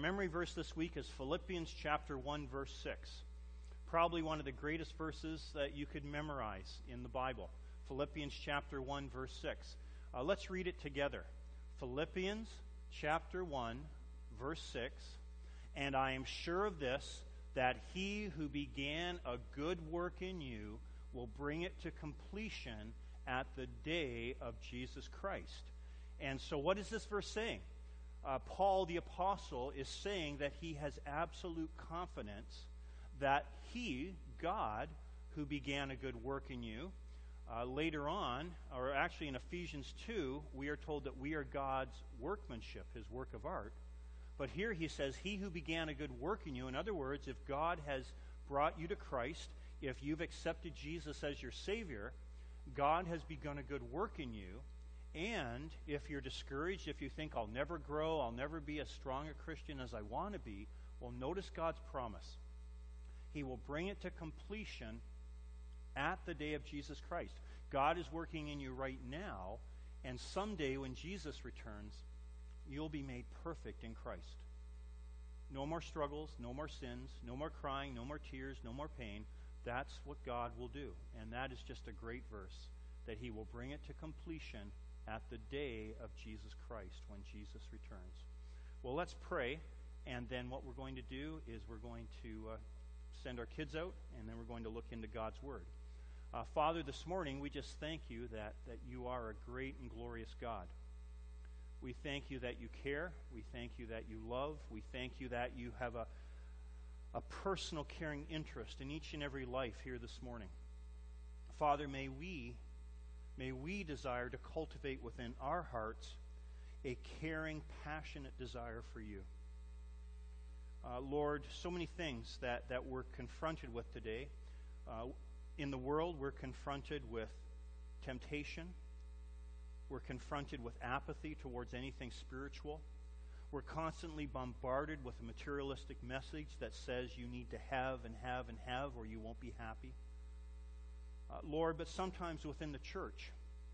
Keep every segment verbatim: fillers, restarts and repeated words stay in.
memory verse this week is Philippians chapter one, verse six. Probably one of the greatest verses that you could memorize in the Bible. Philippians chapter one, verse six. Uh, let's read it together. Philippians chapter one, verse six. And I am sure of this, that he who began a good work in you will bring it to completion at the day of Jesus Christ. And so what is this verse saying? Uh, Paul the Apostle is saying that he has absolute confidence that he, God, who began a good work in you, uh, later on, or actually in Ephesians two, we are told that we are God's workmanship, his work of art. But here he says, he who began a good work in you. In other words, if God has brought you to Christ, if you've accepted Jesus as your Savior, God has begun a good work in you. And if you're discouraged, if you think, I'll never grow, I'll never be as strong a Christian as I want to be, well, notice God's promise. He will bring it to completion at the day of Jesus Christ. God is working in you right now, and someday when Jesus returns, you'll be made perfect in Christ. No more struggles, no more sins, no more crying, no more tears, no more pain. That's what God will do. And that is just a great verse, that he will bring it to completion at the day of Jesus Christ, when Jesus returns. Well, let's pray, and then what we're going to do is we're going to uh, send our kids out, and then we're going to look into God's Word. Uh, Father, this morning we just thank you that, that you are a great and glorious God. We thank you that you care. We thank you that you love. We thank you that you have a, a personal caring interest in each and every life here this morning. Father, may we May we desire to cultivate within our hearts a caring, passionate desire for you. Uh, Lord, so many things that, that we're confronted with today. Uh, in the world, we're confronted with temptation. We're confronted with apathy towards anything spiritual. We're constantly bombarded with a materialistic message that says you need to have and have and have or you won't be happy. Uh, Lord, but sometimes within the church,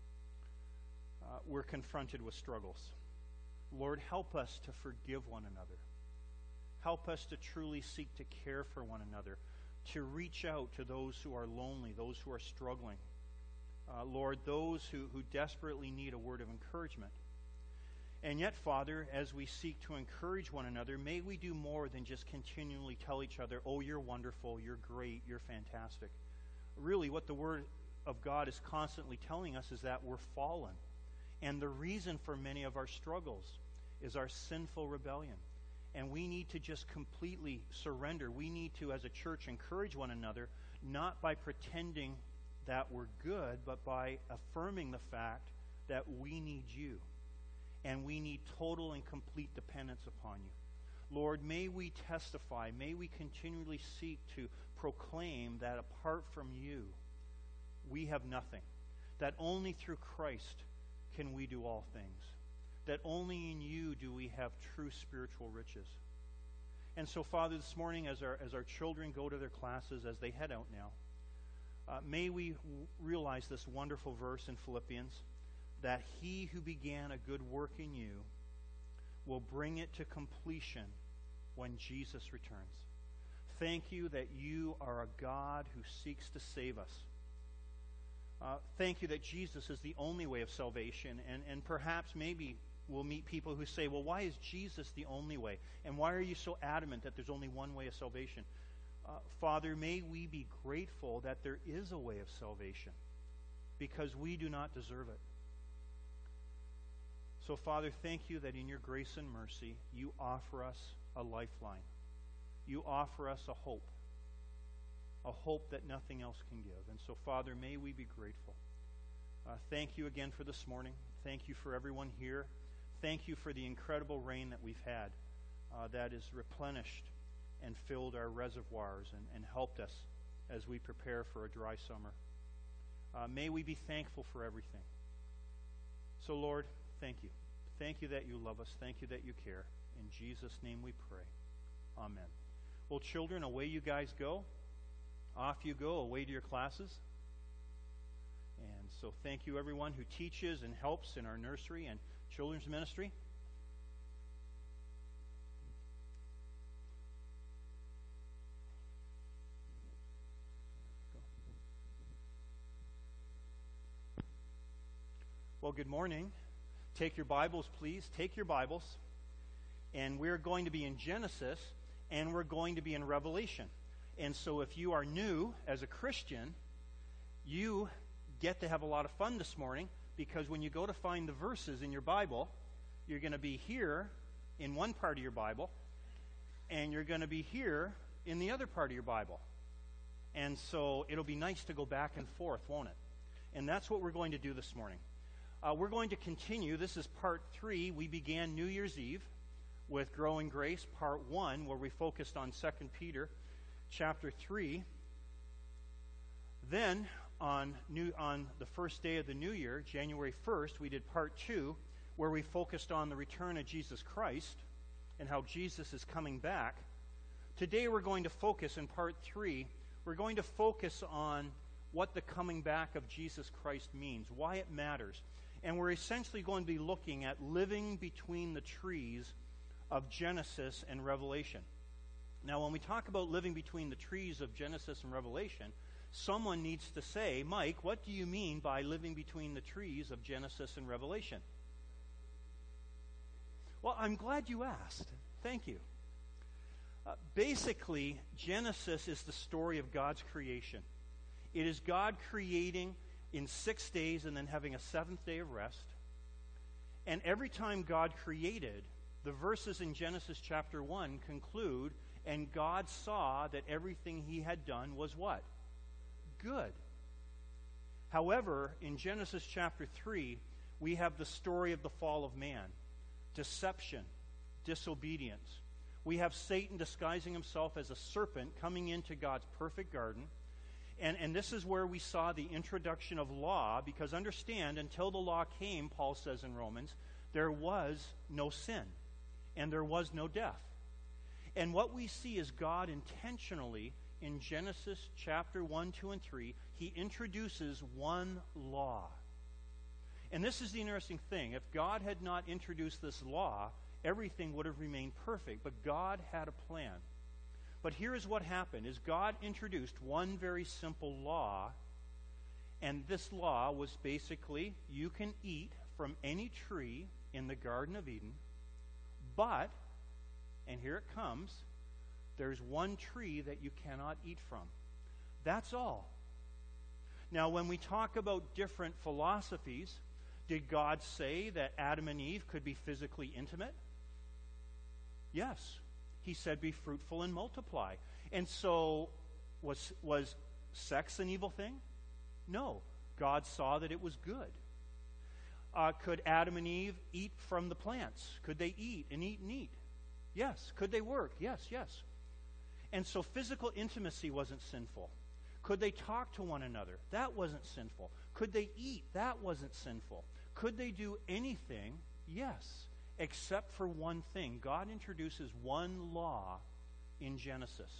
uh, we're confronted with struggles. Lord, help us to forgive one another. Help us to truly seek to care for one another, to reach out to those who are lonely, those who are struggling. Uh, Lord, those who, who desperately need a word of encouragement. And yet, Father, as we seek to encourage one another, may we do more than just continually tell each other, oh, you're wonderful, you're great, you're fantastic. Really, what the Word of God is constantly telling us is that we're fallen. And the reason for many of our struggles is our sinful rebellion. And we need to just completely surrender. We need to, as a church, encourage one another, not by pretending that we're good, but by affirming the fact that we need you. And we need total and complete dependence upon you. Lord, may we testify, may we continually seek to proclaim that apart from you, we have nothing. That only through Christ can we do all things. That only in you do we have true spiritual riches. And so, Father, this morning as our, as our children go to their classes, as they head out now, uh, may we w- realize this wonderful verse in Philippians, that he who began a good work in you will bring it to completion when Jesus returns. Thank you that you are a God who seeks to save us. Uh, thank you that Jesus is the only way of salvation. And, and perhaps maybe we'll meet people who say, well, why is Jesus the only way? And why are you so adamant that there's only one way of salvation? Uh, Father, may we be grateful that there is a way of salvation, because we do not deserve it. So, Father, thank you that in your grace and mercy, you offer us a lifeline. You offer us a hope, a hope that nothing else can give. And so, Father, may we be grateful. Uh, thank you again for this morning. Thank you for everyone here. Thank you for the incredible rain that we've had uh, that has replenished and filled our reservoirs and, and helped us as we prepare for a dry summer. Uh, may we be thankful for everything. So, Lord, thank you. Thank you that you love us. Thank you that you care. In Jesus' name we pray. Amen. Well, children, away you guys go. Off you go, away to your classes. And so thank you, everyone who teaches and helps in our nursery and children's ministry. Well, good morning. Take your Bibles, please. Take your Bibles. And we're going to be in Genesis, and we're going to be in Revelation. And so if you are new as a Christian, you get to have a lot of fun this morning, because when you go to find the verses in your Bible, you're going to be here in one part of your Bible, and you're going to be here in the other part of your Bible. And so it'll be nice to go back and forth, won't it? And that's what we're going to do this morning. Uh, we're going to continue. This is part three. We began New Year's Eve with Growing Grace, part one, where we focused on Second Peter chapter three. Then, on new, on the first day of the new year, January first, we did part two, where we focused on the return of Jesus Christ and how Jesus is coming back. Today we're going to focus in part three, we're going to focus on what the coming back of Jesus Christ means, why it matters. And we're essentially going to be looking at living between the trees of Genesis and Revelation. Now, when we talk about living between the trees of Genesis and Revelation, someone needs to say, Mike, what do you mean by living between the trees of Genesis and Revelation? Well, I'm glad you asked. Thank you. Uh, basically, Genesis is the story of God's creation. It is God creating in six days and then having a seventh day of rest. And every time God created, the verses in Genesis chapter one conclude, and God saw that everything he had done was what? Good. However, in Genesis chapter three, we have the story of the fall of man, deception, disobedience. We have Satan disguising himself as a serpent coming into God's perfect garden. And, and this is where we saw the introduction of law, because understand, until the law came, Paul says in Romans, there was no sin, and there was no death. And what we see is God intentionally, in Genesis chapter one, two, and three, he introduces one law. And this is the interesting thing. If God had not introduced this law, everything would have remained perfect. But God had a plan. But here is what happened, is God introduced one very simple law, and this law was basically, you can eat from any tree in the Garden of Eden, but, and here it comes, there's one tree that you cannot eat from. That's all. Now, when we talk about different philosophies, did God say that Adam and Eve could be physically intimate? Yes. He said, be fruitful and multiply. And so, was, was sex an evil thing? No. God saw that it was good. Uh, could Adam and Eve eat from the plants? Could they eat and eat and eat? Yes. Could they work? Yes, yes. And so physical intimacy wasn't sinful. Could they talk to one another? That wasn't sinful. Could they eat? That wasn't sinful. Could they do anything? Yes. Except for one thing. God introduces one law in Genesis.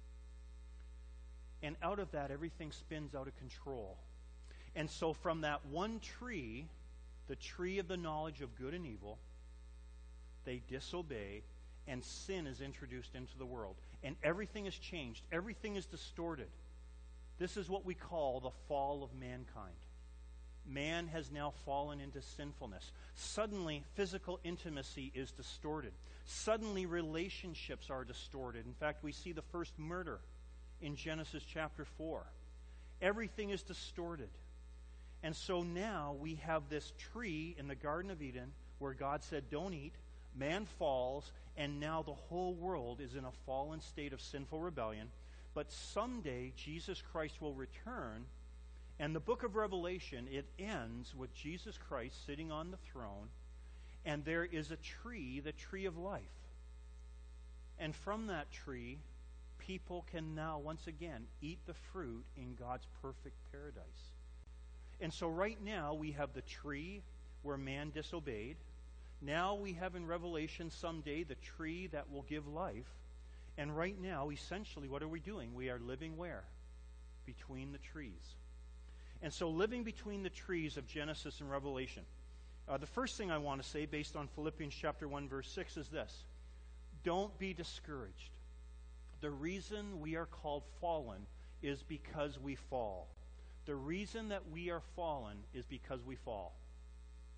And out of that, everything spins out of control. And so from that one tree, the tree of the knowledge of good and evil, they disobey, and sin is introduced into the world. And everything is changed. Everything is distorted. This is what we call the fall of mankind. Man has now fallen into sinfulness. Suddenly, physical intimacy is distorted. Suddenly, relationships are distorted. In fact, we see the first murder in Genesis chapter four. Everything is distorted. And so now we have this tree in the Garden of Eden where God said, don't eat. Man falls, and now the whole world is in a fallen state of sinful rebellion. But someday, Jesus Christ will return. And the book of Revelation, it ends with Jesus Christ sitting on the throne, and there is a tree, the tree of life. And from that tree, people can now once again eat the fruit in God's perfect paradise. And so right now we have the tree where man disobeyed. Now we have in Revelation someday the tree that will give life. And right now, essentially, what are we doing? We are living where? Between the trees. And so living between the trees of Genesis and Revelation. Uh, the first thing I want to say, based on Philippians chapter one, verse six, is this. Don't be discouraged. The reason we are called fallen is because we fall. The reason that we are fallen is because we fall.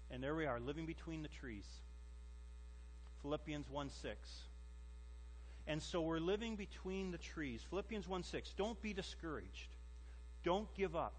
And there we are, living between the trees. Philippians one six. And so we're living between the trees. Philippians one six. Don't be discouraged. Don't give up.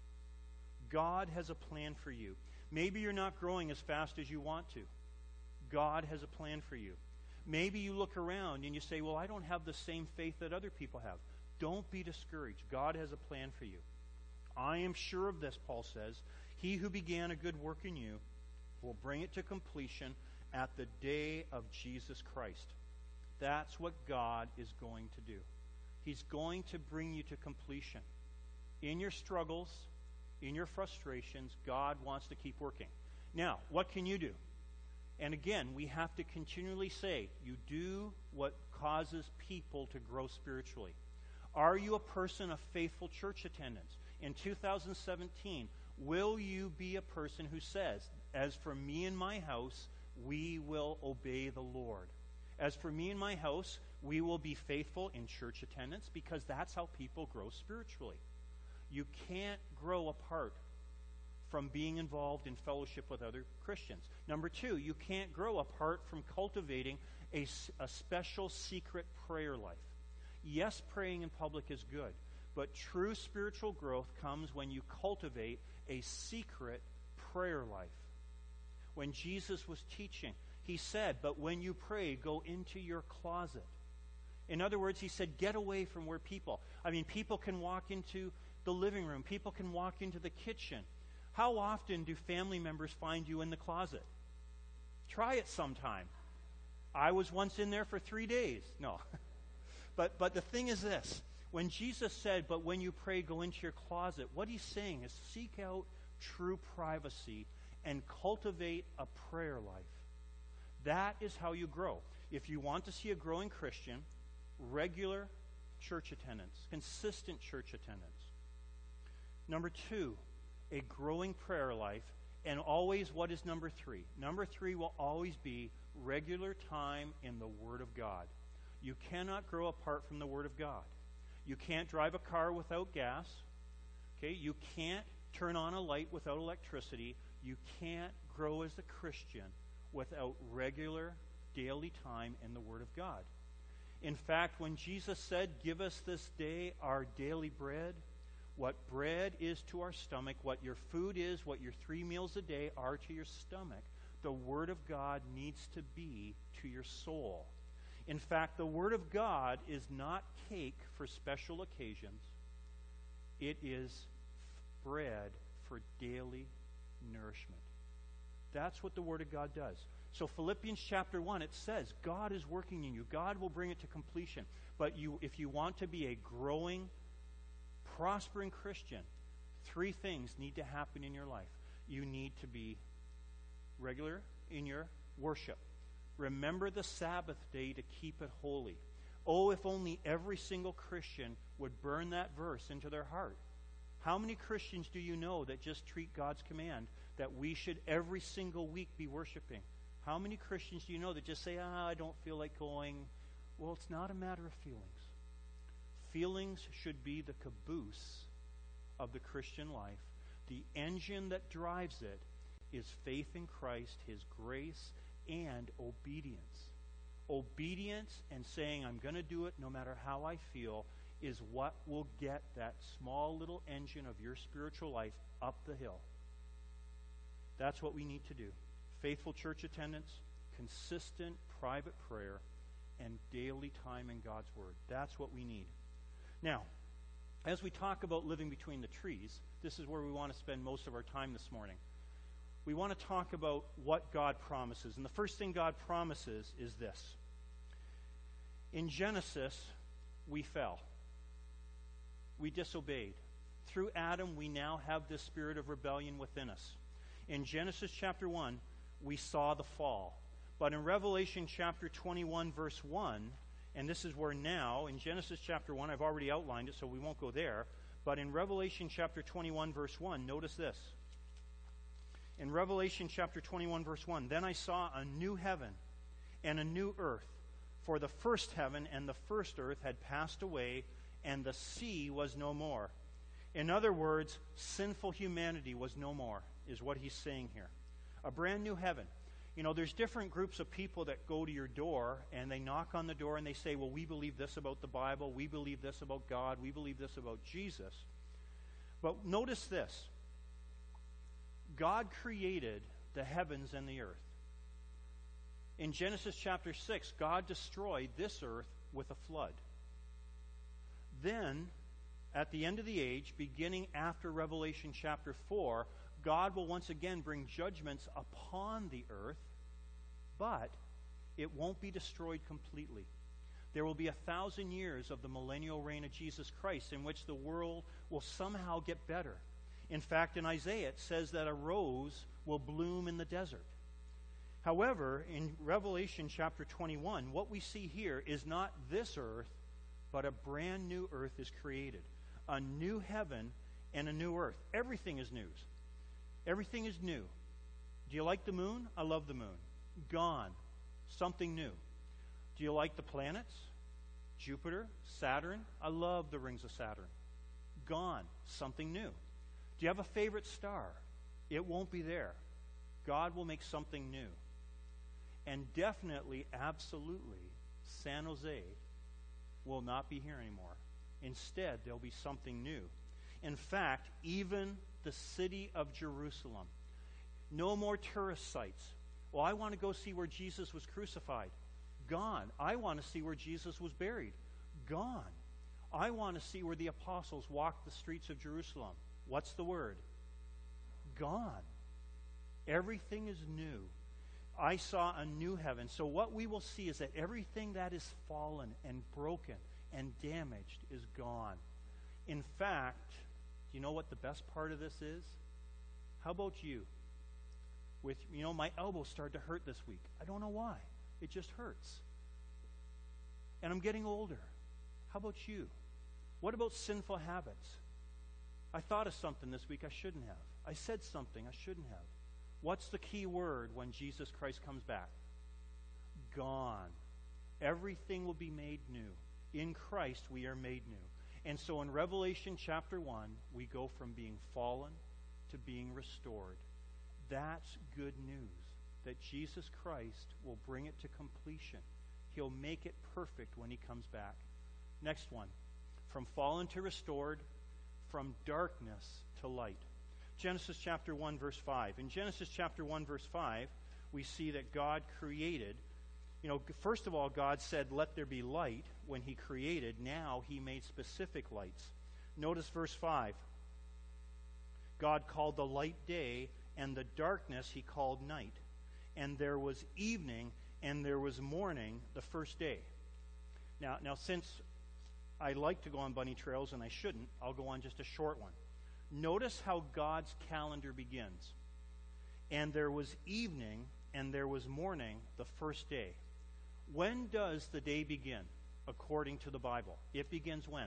God has a plan for you. Maybe you're not growing as fast as you want to. God has a plan for you. Maybe you look around and you say, well, I don't have the same faith that other people have. Don't be discouraged. God has a plan for you. I am sure of this, Paul says. He who began a good work in you will bring it to completion at the day of Jesus Christ. That's what God is going to do. He's going to bring you to completion. In your struggles, in your frustrations, God wants to keep working. Now, what can you do? And again, we have to continually say, you do what causes people to grow spiritually. Are you a person of faithful church attendance? In two thousand seventeen, will you be a person who says, as for me and my house, we will obey the Lord? As for me and my house, we will be faithful in church attendance, because that's how people grow spiritually. You can't grow apart from being involved in fellowship with other Christians. Number two, you can't grow apart from cultivating a, a special secret prayer life. Yes, praying in public is good, but true spiritual growth comes when you cultivate a secret prayer life. When Jesus was teaching, he said, but when you pray, go into your closet. In other words, he said, get away from where people, I mean, people can walk into the living room. People can walk into the kitchen. How often do family members find you in the closet? Try it sometime. I was once in there for three days. No. but but the thing is this. When Jesus said, but when you pray, go into your closet, what he's saying is seek out true privacy and cultivate a prayer life. That is how you grow. If you want to see a growing Christian, regular church attendance, consistent church attendance. Number two, a growing prayer life, and always, what is number three? Number three will always be regular time in the Word of God. You cannot grow apart from the Word of God. You can't drive a car without gas. Okay, you can't turn on a light without electricity. You can't grow as a Christian without regular daily time in the Word of God. In fact, when Jesus said, give us this day our daily bread, what bread is to our stomach, what your food is, what your three meals a day are to your stomach, the Word of God needs to be to your soul. In fact, the Word of God is not cake for special occasions. It is bread for daily nourishment. That's what the Word of God does. So Philippians chapter one, it says, God is working in you. God will bring it to completion. But you, if you want to be a growing, prospering Christian, three things need to happen in your life. You need to be regular in your worship. Remember the Sabbath day to keep it holy. Oh, if only every single Christian would burn that verse into their heart. How many Christians do you know that just treat God's command that we should every single week be worshiping? How many Christians do you know that just say, ah, I don't feel like going? Well, it's not a matter of feelings. Feelings should be the caboose of the Christian life. The engine that drives it is faith in Christ, His grace, and obedience. Obedience and saying, I'm going to do it no matter how I feel, is what will get that small little engine of your spiritual life up the hill. That's what we need to do. Faithful church attendance, consistent private prayer, and daily time in God's Word. That's what we need. Now, as we talk about living between the trees, this is where we want to spend most of our time this morning. We want to talk about what God promises. And the first thing God promises is this. In Genesis, we fell. We disobeyed. Through Adam, we now have this spirit of rebellion within us. In Genesis chapter one, we saw the fall. But in Revelation chapter twenty-one, verse one, and this is where now, in Genesis chapter one, I've already outlined it, so we won't go there. But in Revelation chapter twenty-one, verse one, notice this. In Revelation chapter twenty-one, verse one, then I saw a new heaven and a new earth, for the first heaven and the first earth had passed away, and the sea was no more. In other words, sinful humanity was no more, is what he's saying here. A brand new heaven. You know, there's different groups of people that go to your door and they knock on the door and they say, well, we believe this about the Bible, we believe this about God, we believe this about Jesus. But notice this. God created the heavens and the earth. In Genesis chapter six, God destroyed this earth with a flood. Then, at the end of the age, beginning after Revelation chapter four, God will once again bring judgments upon the earth, but it won't be destroyed completely. There will be a thousand years of the millennial reign of Jesus Christ in which the world will somehow get better. In fact, in Isaiah it says that a rose will bloom in the desert. However, in Revelation chapter twenty-one, what we see here is not this earth, but a brand new earth is created. A new heaven and a new earth. Everything is new. Everything is new. Do you like the moon? I love the moon. Gone. Something new. Do you like the planets? Jupiter, Saturn? I love the rings of Saturn. Gone. Something new. Do you have a favorite star? It won't be there. God will make something new. And definitely, absolutely, San Jose will not be here anymore. Instead, there'll be something new. In fact, even the city of Jerusalem. No more tourist sites. Well, I want to go see where Jesus was crucified. Gone. I want to see where Jesus was buried. Gone. I want to see where the apostles walked the streets of Jerusalem. What's the word? Gone. Everything is new. I saw a new heaven. So what we will see is that everything that is fallen and broken and damaged is gone. In fact, do you know what the best part of this is? How about you? With, you know, my elbow started to hurt this week. I don't know why. It just hurts. And I'm getting older. How about you? What about sinful habits? I thought of something this week I shouldn't have. I said something I shouldn't have. What's the key word when Jesus Christ comes back? Gone. Everything will be made new. In Christ we are made new. And so in Revelation chapter one, we go from being fallen to being restored. That's good news, that Jesus Christ will bring it to completion. He'll make it perfect when he comes back. Next one. From fallen to restored, from darkness to light. Genesis chapter one, verse five. In Genesis chapter one, verse five, we see that God created. You know, first of all, God said, let there be light when he created. Now he made specific lights. Notice verse five. God called the light day, and the darkness he called night. And there was evening, and there was morning the first day. Now, now since I like to go on bunny trails, and I shouldn't, I'll go on just a short one. Notice how God's calendar begins. And there was evening, and there was morning the first day. When does the day begin, according to the Bible? It begins when?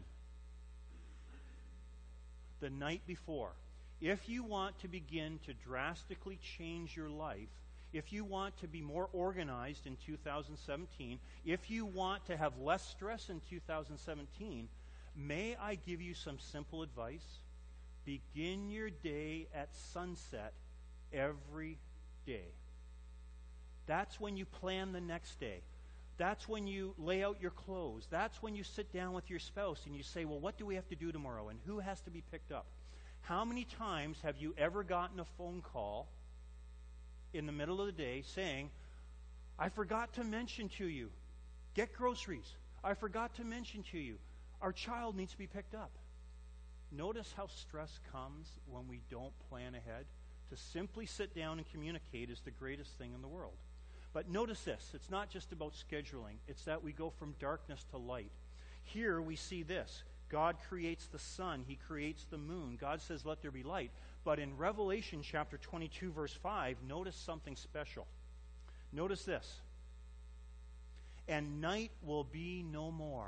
The night before. If you want to begin to drastically change your life, if you want to be more organized in two thousand seventeen, if you want to have less stress in two thousand seventeen, may I give you some simple advice? Begin your day at sunset every day. That's when you plan the next day. That's when you lay out your clothes. That's when you sit down with your spouse and you say, well, what do we have to do tomorrow? And who has to be picked up? How many times have you ever gotten a phone call in the middle of the day saying, I forgot to mention to you, get groceries. I forgot to mention to you, our child needs to be picked up. Notice how stress comes when we don't plan ahead. To simply sit down and communicate is the greatest thing in the world. But notice this, it's not just about scheduling. It's that we go from darkness to light. Here we see this. God creates the sun. He creates the moon. God says, let there be light. But in Revelation chapter twenty-two, verse five, notice something special. Notice this. And night will be no more.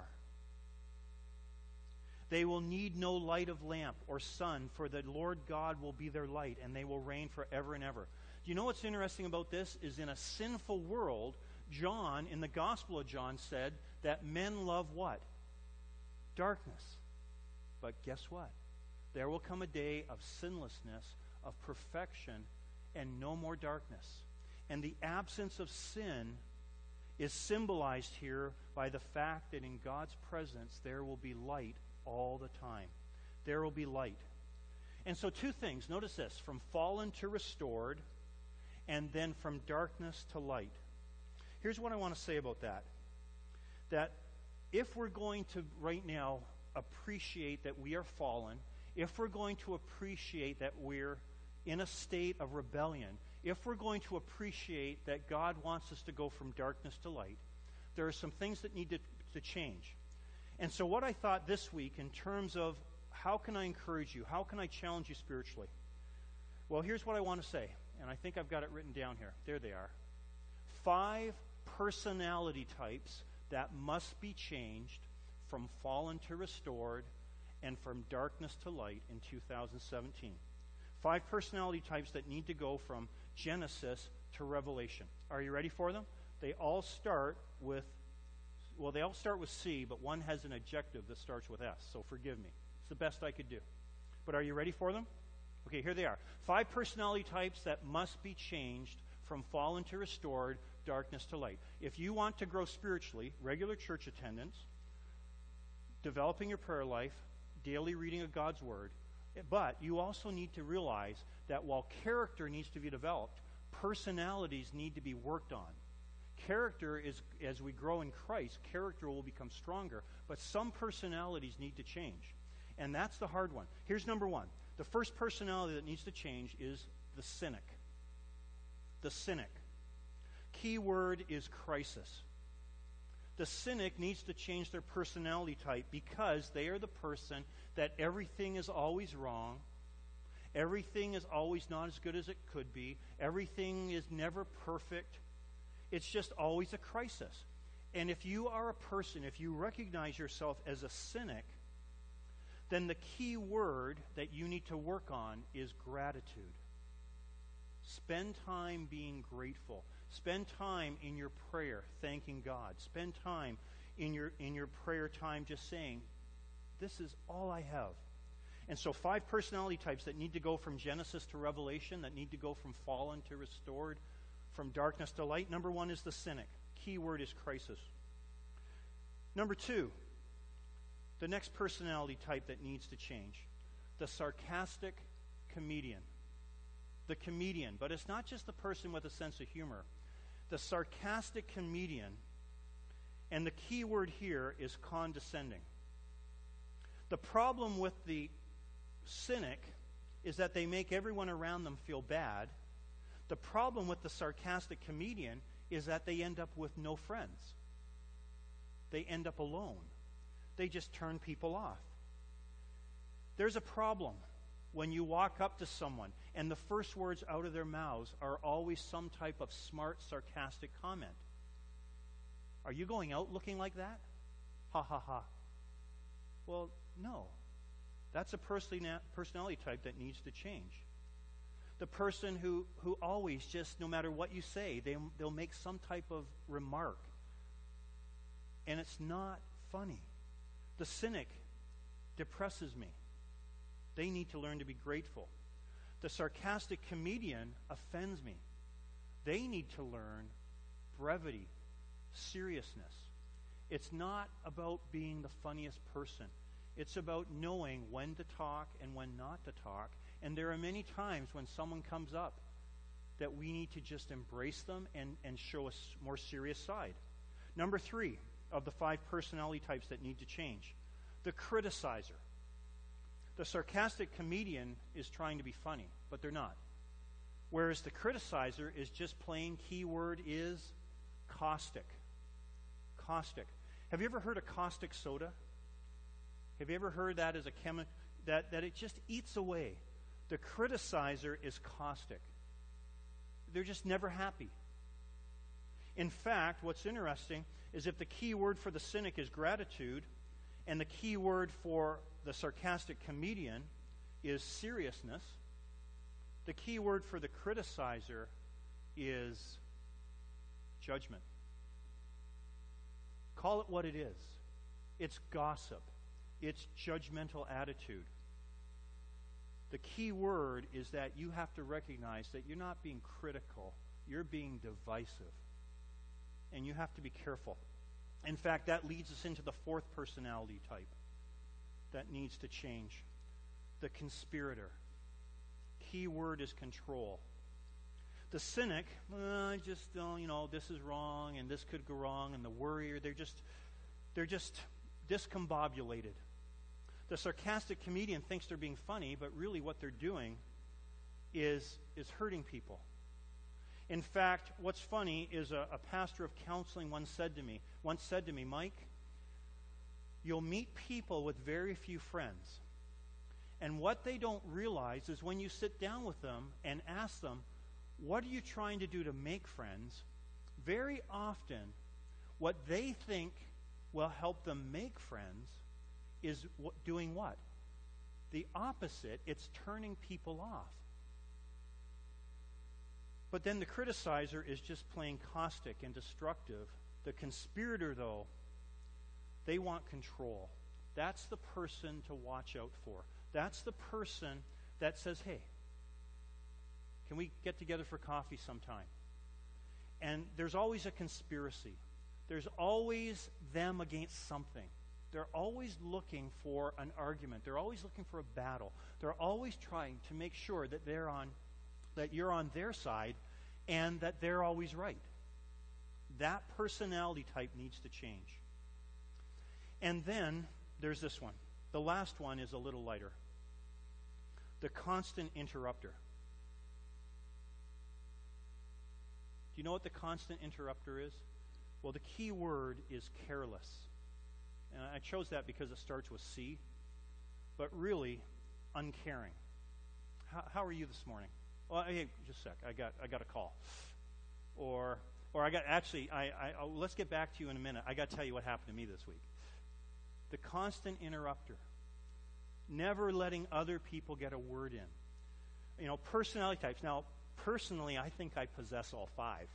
They will need no light of lamp or sun, for the Lord God will be their light, and they will reign forever and ever. Do you know what's interesting about this? Is in a sinful world, John, in the Gospel of John, said that men love what? Darkness. But guess what? There will come a day of sinlessness, of perfection, and no more darkness. And the absence of sin is symbolized here by the fact that in God's presence there will be light all the time. There will be light. And so two things. Notice this. From fallen to restored, and then from darkness to light. Here's what I want to say about that. That if we're going to right now appreciate that we are fallen, if we're going to appreciate that we're in a state of rebellion, if we're going to appreciate that God wants us to go from darkness to light, there are some things that need to, to change. And so what I thought this week in terms of how can I encourage you, how can I challenge you spiritually? Well, here's what I want to say, and I think I've got it written down here. There they are. Five personality types that must be changed from fallen to restored and from darkness to light in two thousand seventeen. Five personality types that need to go from Genesis to Revelation. Are you ready for them? They all start with, well, they all start with C, but one has an adjective that starts with S, so forgive me. It's the best I could do. But are you ready for them? Okay, here they are. Five personality types that must be changed from fallen to restored, darkness to light. If you want to grow spiritually, regular church attendance, developing your prayer life, daily reading of God's Word, but you also need to realize that while character needs to be developed, personalities need to be worked on. Character is, as we grow in Christ, character will become stronger, but some personalities need to change. And that's the hard one. Here's number one. The first personality that needs to change is the cynic. The cynic. Key word is crisis. The cynic needs to change their personality type because they are the person that everything is always wrong, everything is always not as good as it could be, everything is never perfect. It's just always a crisis. And if you are a person, if you recognize yourself as a cynic, then the key word that you need to work on is gratitude. Spend time being grateful. Spend time in your prayer thanking God. Spend time in your in your prayer time just saying, this is all I have. And so five personality types that need to go from Genesis to Revelation, that need to go from fallen to restored, from darkness to light. Number one is the cynic. Key word is crisis. Number two, the next personality type that needs to change, the sarcastic comedian. The comedian, but it's not just the person with a sense of humor. The sarcastic comedian, and the key word here is condescending. The problem with the cynic is that they make everyone around them feel bad. The problem with the sarcastic comedian is that they end up with no friends. They end up alone. They just turn people off. There's a problem when you walk up to someone and the first words out of their mouths are always some type of smart, sarcastic comment. Are you going out looking like that? Ha ha ha. Well, no. That's a personality type that needs to change. The person who, who always just, no matter what you say, they, they'll make some type of remark. And it's not funny. The cynic depresses me. They need to learn to be grateful. The sarcastic comedian offends me. They need to learn brevity, seriousness. It's not about being the funniest person. It's about knowing when to talk and when not to talk. And there are many times when someone comes up that we need to just embrace them and, and show a more serious side. Number three of the five personality types that need to change, the criticizer. The sarcastic comedian is trying to be funny, but they're not. Whereas the criticizer is just plain, keyword is caustic. Caustic. Have you ever heard of caustic soda? Have you ever heard that as a chemi- that, that it just eats away? The criticizer is caustic. They're just never happy. In fact, what's interesting is if the key word for the cynic is gratitude, and the key word for the sarcastic comedian is seriousness, the key word for the criticizer is judgment. Call it what it is. It's gossip. It's judgmental attitude. The key word is that you have to recognize that you're not being critical, you're being divisive. And you have to be careful. In fact, that leads us into the fourth personality type that needs to change. The conspirator. Key word is control. The cynic, well, I just don't, you know, this is wrong and this could go wrong, and the worrier, they're just they're just discombobulated. The sarcastic comedian thinks they're being funny, but really what they're doing is is hurting people. In fact, what's funny is a, a pastor of counseling once said to me, once said to me, Mike, you'll meet people with very few friends. And what they don't realize is when you sit down with them and ask them, what are you trying to do to make friends? Very often, what they think will help them make friends is w- doing what? The opposite. It's turning people off. But then the criticizer is just plain caustic and destructive. The conspirator, though, they want control. That's the person to watch out for. That's the person that says, hey, can we get together for coffee sometime? And there's always a conspiracy. There's always them against something. They're always looking for an argument. They're always looking for a battle. They're always trying to make sure that they're on, that you're on their side and that they're always right. That personality type needs to change. And then there's this one. The last one is a little lighter. The constant interrupter. Do you know what the constant interrupter is? Well, the key word is careless. And I chose that because it starts with C, but really uncaring. How, how are you this morning? Well, hey, just a sec. I got I got a call. Or or I got actually I, I oh, let's get back to you in a minute. I got to tell you what happened to me this week. The constant interrupter. Never letting other people get a word in. You know, personality types. Now, personally, I think I possess all five.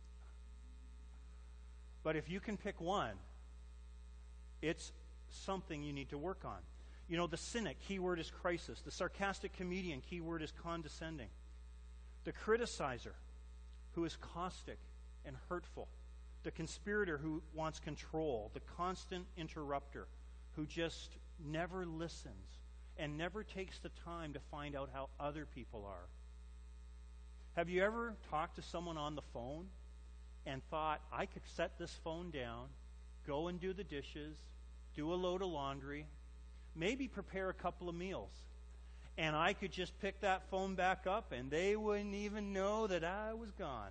But if you can pick one, it's something you need to work on. You know, the cynic, key word is crisis. The sarcastic comedian, key word is condescending. The criticizer, who is caustic and hurtful. The conspirator, who wants control. The constant interrupter, who just never listens and never takes the time to find out how other people are. Have you ever talked to someone on the phone and thought, I could set this phone down, go and do the dishes, do a load of laundry, maybe prepare a couple of meals, and I could just pick that phone back up and they wouldn't even know that I was gone?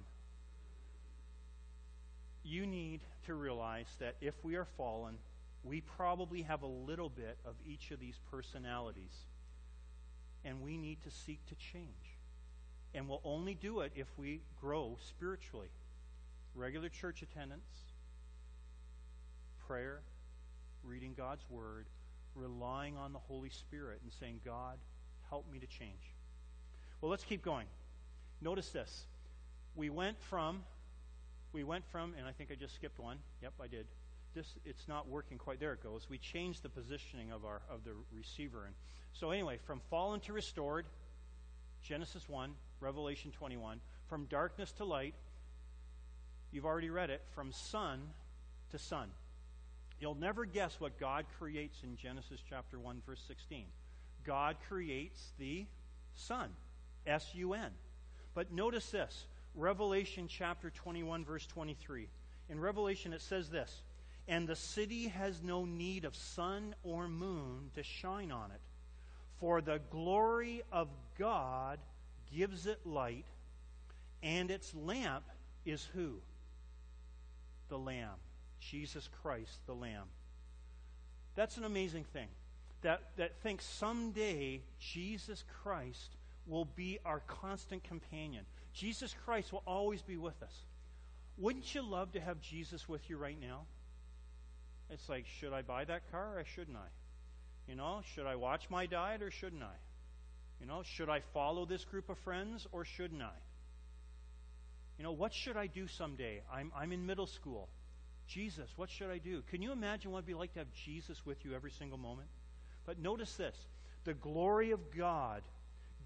You need to realize that if we are fallen, we probably have a little bit of each of these personalities, and we need to seek to change. And we'll only do it if we grow spiritually. Regular church attendance, prayer, reading God's Word, relying on the Holy Spirit and saying, God, help me to change. Well, let's keep going. Notice this. We went from, we went from, and I think I just skipped one. Yep, I did. This, it's not working quite. There it goes. We changed the positioning of our of the receiver. And so anyway, from fallen to restored, Genesis one, Revelation twenty-one. From darkness to light, you've already read it, from sun to sun. You'll never guess what God creates in Genesis chapter one, verse sixteen. God creates the sun, S U N. But notice this, Revelation chapter twenty-one, verse twenty-three. In Revelation it says this, and the city has no need of sun or moon to shine on it, for the glory of God gives it light, and its lamp is who? The Lamb. Jesus Christ, the Lamb. That's an amazing thing. That, that thinks someday Jesus Christ will be our constant companion. Jesus Christ will always be with us. Wouldn't you love to have Jesus with you right now? It's like, should I buy that car or shouldn't I? You know, should I watch my diet or shouldn't I? You know, should I follow this group of friends or shouldn't I? You know, what should I do someday? I'm, I'm in middle school. Jesus, what should I do? Can you imagine what it'd be like to have Jesus with you every single moment? But notice this. The glory of God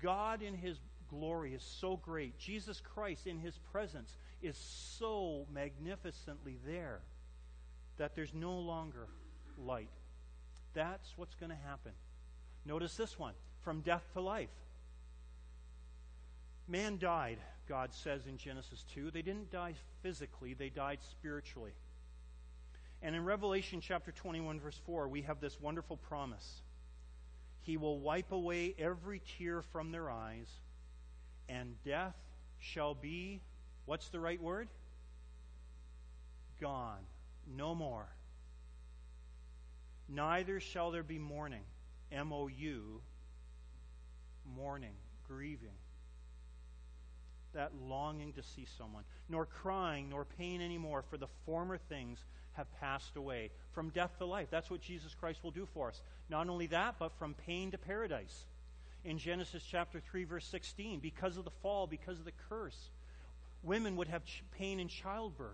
God in his glory is so great. Jesus Christ in his presence is so magnificently there that there's no longer light. That's what's going to happen. Notice this one, from death to life. Man died, God says in Genesis two. They didn't die physically, they died spiritually. And in Revelation chapter twenty-one, verse four, we have this wonderful promise. He will wipe away every tear from their eyes, and death shall be, what's the right word? Gone. No more. Neither shall there be mourning, M O U, mourning, grieving. That longing to see someone. Nor crying, nor pain anymore, for the former things have passed away. From death to life. That's what Jesus Christ will do for us. Not only that, but from pain to paradise. In Genesis chapter three, verse sixteen, because of the fall, because of the curse, women would have ch- pain in childbirth.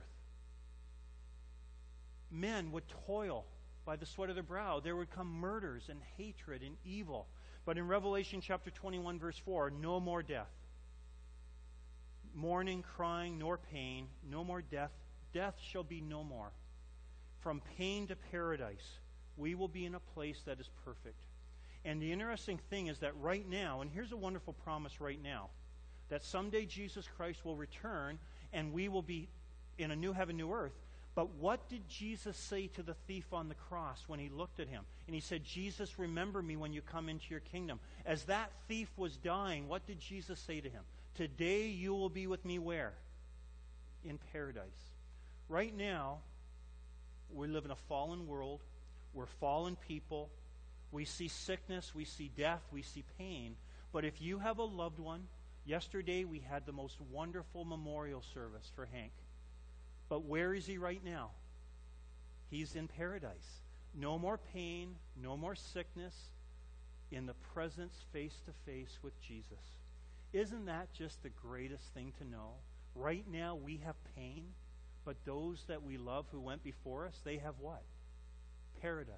Men would toil by the sweat of their brow. There would come murders and hatred and evil. But in Revelation chapter twenty-one, verse four, no more death. Mourning, crying, nor pain, no more death. Death shall be no more. From pain to paradise, we will be in a place that is perfect. And the interesting thing is that right now, and here's a wonderful promise right now, that someday Jesus Christ will return and we will be in a new heaven, new earth. But what did Jesus say to the thief on the cross when he looked at him? And he said, Jesus, remember me when you come into your kingdom. As that thief was dying, what did Jesus say to him? Today you will be with me where? In paradise. Right now, we live in a fallen world. We're fallen people. We see sickness, we see death, we see pain. But if you have a loved one, yesterday we had the most wonderful memorial service for Hank. But where is he right now? He's in paradise. No more pain, no more sickness, in the presence face to face with Jesus. Isn't that just the greatest thing to know? Right now we have pain, but those that we love who went before us, they have what? Paradise.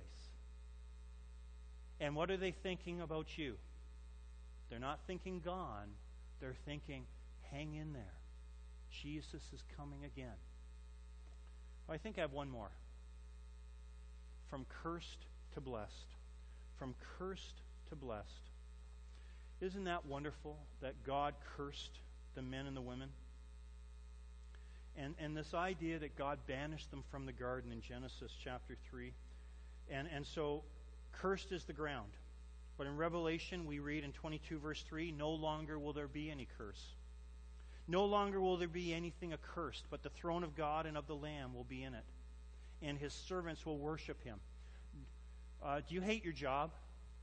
And what are they thinking about you? They're not thinking gone. They're thinking, hang in there. Jesus is coming again. I think I have one more. From cursed to blessed. From cursed to blessed. Isn't that wonderful that God cursed the men and the women? And, and this idea that God banished them from the garden in Genesis chapter three. And, and so, cursed is the ground. But in Revelation, we read in twenty-two verse three, no longer will there be any curse. No longer will there be anything accursed, but the throne of God and of the Lamb will be in it. And his servants will worship him. Uh, do you hate your job?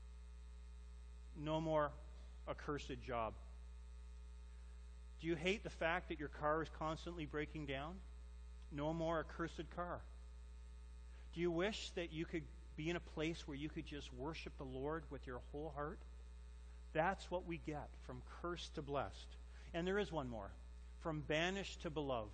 No more accursed job. Do you hate the fact that your car is constantly breaking down? No more accursed car. Do you wish that you could be in a place where you could just worship the Lord with your whole heart? That's what we get from cursed to blessed. And there is one more. From banished to beloved.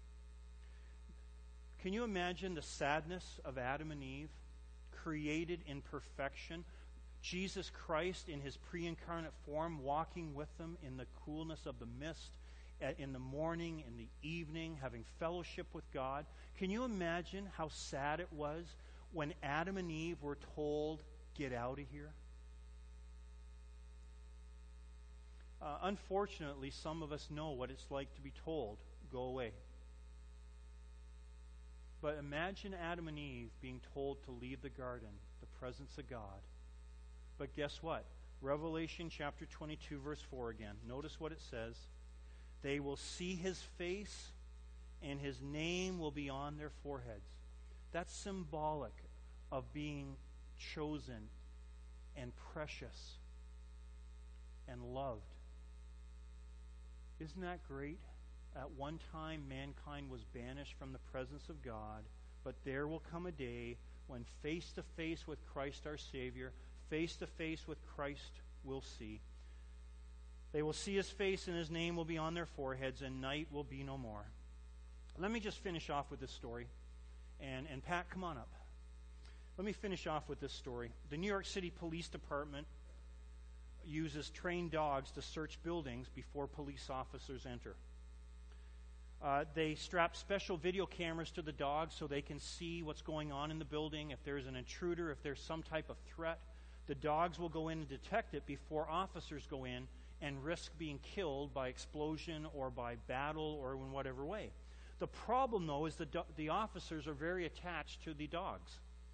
Can you imagine the sadness of Adam and Eve, created in perfection? Jesus Christ in his pre-incarnate form, walking with them in the coolness of the mist, in the morning, in the evening, having fellowship with God. Can you imagine how sad it was when Adam and Eve were told, get out of here? Uh, unfortunately, some of us know what it's like to be told, go away. But imagine Adam and Eve being told to leave the garden, the presence of God. But guess what? Revelation chapter twenty-two, verse four again. Notice what it says. They will see his face, and his name will be on their foreheads. That's symbolic of being chosen and precious and loved. Isn't that great? At one time, mankind was banished from the presence of God, but there will come a day when face to face with Christ our Savior, face to face with Christ we'll see. They will see his face, and his name will be on their foreheads, and night will be no more. Let me just finish off with this story. And, and Pat, come on up. Let me finish off with this story. The New York City Police Department uses trained dogs to search buildings before police officers enter. Uh, they strap special video cameras to the dogs so they can see what's going on in the building. If there's an intruder, if there's some type of threat, the dogs will go in and detect it before officers go in and risk being killed by explosion or by battle or in whatever way. The problem, though, is the, do- the officers are very attached to the dogs.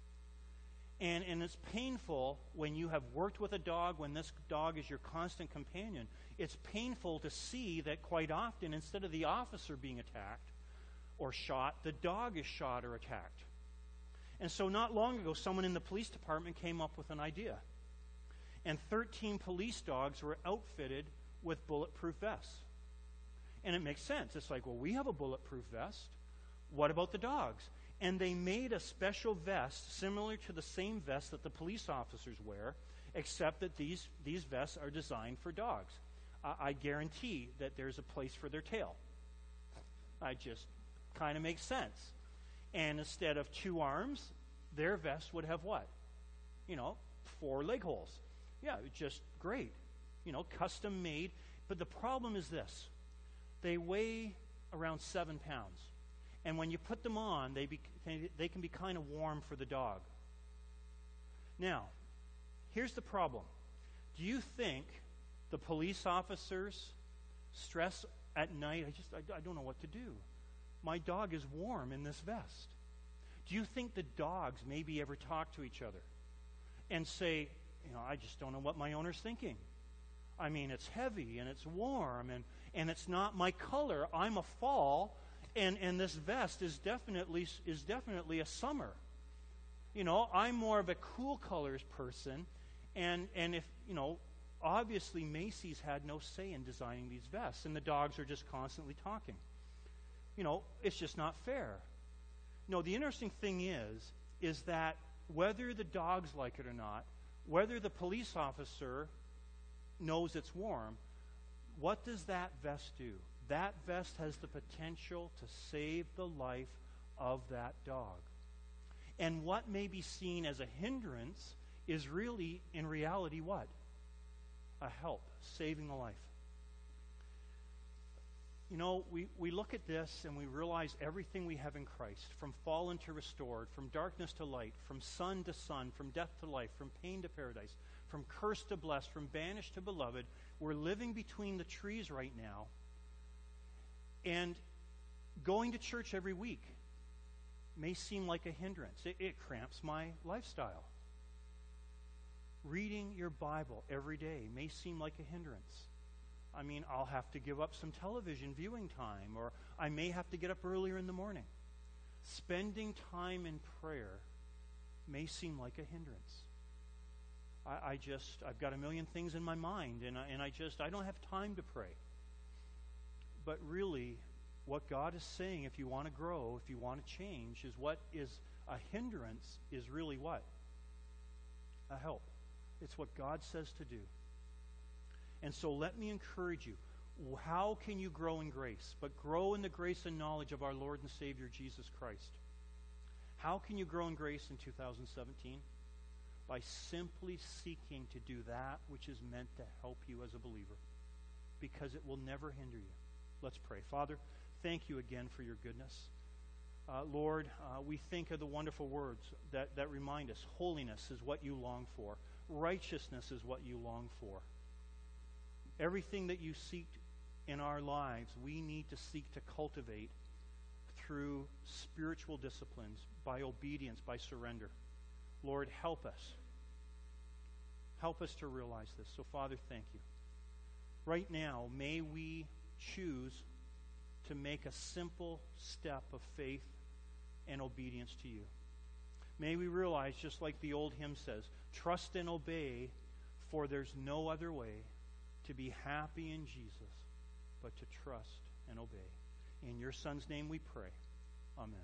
And, and it's painful when you have worked with a dog, when this dog is your constant companion. It's painful to see that quite often, instead of the officer being attacked or shot, the dog is shot or attacked. And so not long ago, someone in the police department came up with an idea. And thirteen police dogs were outfitted with bulletproof vests. And it makes sense. It's like, well, we have a bulletproof vest. What about the dogs? And they made a special vest similar to the same vest that the police officers wear, except that these, these vests are designed for dogs. I, I guarantee that there's a place for their tail. I just kind of makes sense. And instead of two arms, their vest would have what? You know, four leg holes. Yeah, just great. You know, custom made. But the problem is this. They weigh around seven pounds. And when you put them on, they, be, they can be kind of warm for the dog. Now, here's the problem. Do you think the police officers stress at night? I just, I, I don't know what to do. My dog is warm in this vest. Do you think the dogs maybe ever talk to each other and say, you know, I just don't know what my owner's thinking. I mean, it's heavy and it's warm and, and it's not my color. I'm a fall. And and this vest is definitely is definitely a summer. You know, I'm more of a cool colors person, and and if you know, obviously Macy's had no say in designing these vests, and the dogs are just constantly talking. You know, it's just not fair. No, the interesting thing is is that whether the dogs like it or not, whether the police officer knows it's warm, what does that vest do? That vest has the potential to save the life of that dog. And what may be seen as a hindrance is really, in reality, what? A help, saving a life. You know, we, we look at this and we realize everything we have in Christ, from fallen to restored, from darkness to light, from sun to sun, from death to life, from pain to paradise, from cursed to blessed, from banished to beloved. We're living between the trees right now. And going to church every week may seem like a hindrance. It, it cramps my lifestyle. Reading your Bible every day may seem like a hindrance. I mean, I'll have to give up some television viewing time, or I may have to get up earlier in the morning. Spending time in prayer may seem like a hindrance. I, I just, I've got a million things in my mind, and I, and I just, I don't have time to pray. But really, what God is saying, if you want to grow, if you want to change, is what is a hindrance is really what? A help. It's what God says to do. And so let me encourage you. How can you grow in grace? But grow in the grace and knowledge of our Lord and Savior, Jesus Christ. How can you grow in grace in two thousand seventeen? By simply seeking to do that which is meant to help you as a believer. Because it will never hinder you. Let's pray. Father, thank you again for your goodness. Uh, Lord, uh, we think of the wonderful words that, that remind us. Holiness is what you long for. Righteousness is what you long for. Everything that you seek in our lives, we need to seek to cultivate through spiritual disciplines, by obedience, by surrender. Lord, help us. Help us to realize this. So, Father, thank you. Right now, may we choose to make a simple step of faith and obedience to you. May we realize, just like the old hymn says, trust and obey, for there's no other way to be happy in Jesus but to trust and obey. In your Son's name we pray. Amen.